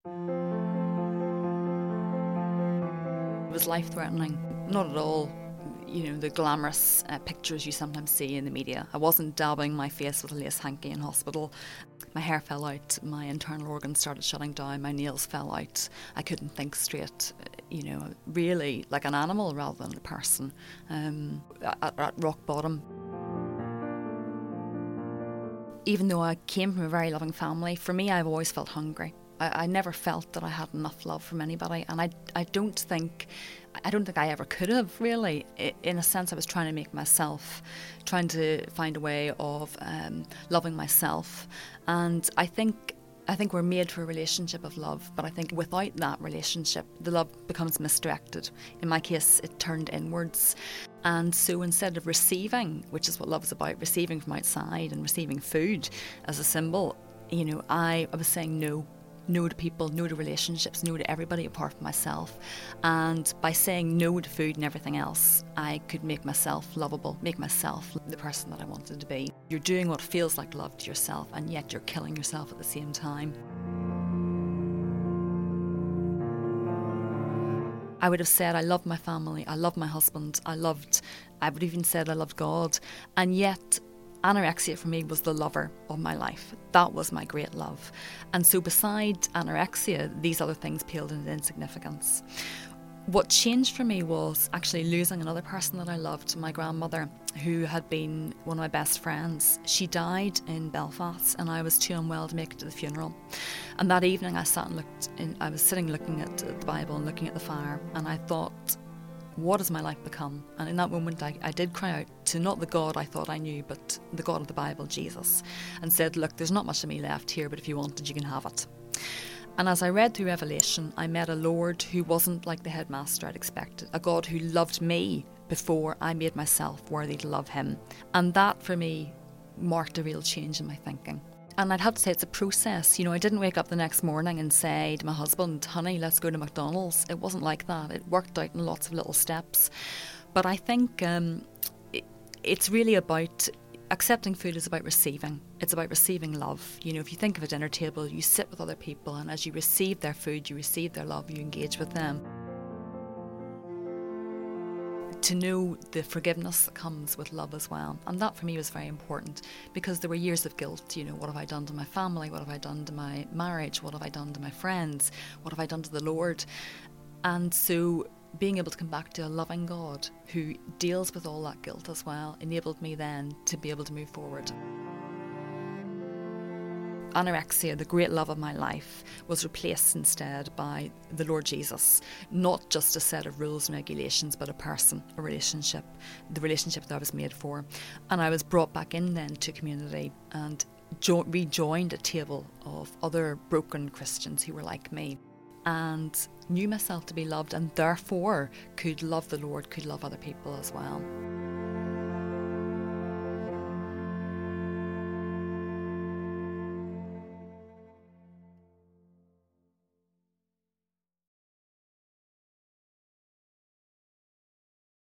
It was life-threatening, not at all, the glamorous pictures you sometimes see in the media. I wasn't dabbing my face with a lace hanky in hospital. My hair fell out, my internal organs started shutting down, my nails fell out, I couldn't think straight, really like an animal rather than a person, at rock bottom. Even though I came from a very loving family, for me I've always felt hungry. I never felt that I had enough love from anybody, and I don't think I ever could have, really. In a sense, I was trying to find a way of loving myself, and I think we're made for a relationship of love, but I think without that relationship, the love becomes misdirected. In my case, it turned inwards. And so instead of receiving, which is what love is about, receiving from outside and receiving food as a symbol, I was saying no. No to people, no to relationships, no to everybody apart from myself. And by saying no to food and everything else, I could make myself lovable, make myself the person that I wanted to be. You're doing what feels like love to yourself, and yet you're killing yourself at the same time. I would have said I loved my family, I loved my husband, I would even said I loved God, and yet anorexia for me was the lover of my life. That was my great love. And so beside anorexia, these other things paled into insignificance. What changed for me was actually losing another person that I loved, my grandmother, who had been one of my best friends. She died in Belfast, and I was too unwell to make it to the funeral. And that evening I was sitting looking at the Bible and looking at the fire, and I thought, what has my life become? And in that moment I did cry out to not the God I thought I knew, but the God of the Bible, Jesus, and said, look, there's not much of me left here, but if you want it, you can have it. And as I read through Revelation, I met a Lord who wasn't like the headmaster I'd expected, a God who loved me before I made myself worthy to love him. And that for me marked a real change in my thinking. And I'd have to say it's a process. I didn't wake up the next morning and say to my husband, honey, let's go to McDonald's. It wasn't like that. It worked out in lots of little steps. But I think it's really about accepting food is about receiving. It's about receiving love. If you think of a dinner table, you sit with other people, and as you receive their food, you receive their love, you engage with them. To know the forgiveness that comes with love as well. And that for me was very important, because there were years of guilt. What have I done to my family? What have I done to my marriage? What have I done to my friends? What have I done to the Lord? And so being able to come back to a loving God who deals with all that guilt as well enabled me then to be able to move forward. Anorexia, the great love of my life, was replaced instead by the Lord Jesus. Not just a set of rules and regulations, but a person, a relationship, the relationship that I was made for. And I was brought back in then to community and rejoined a table of other broken Christians who were like me, and knew myself to be loved, and therefore could love the Lord, could love other people as well.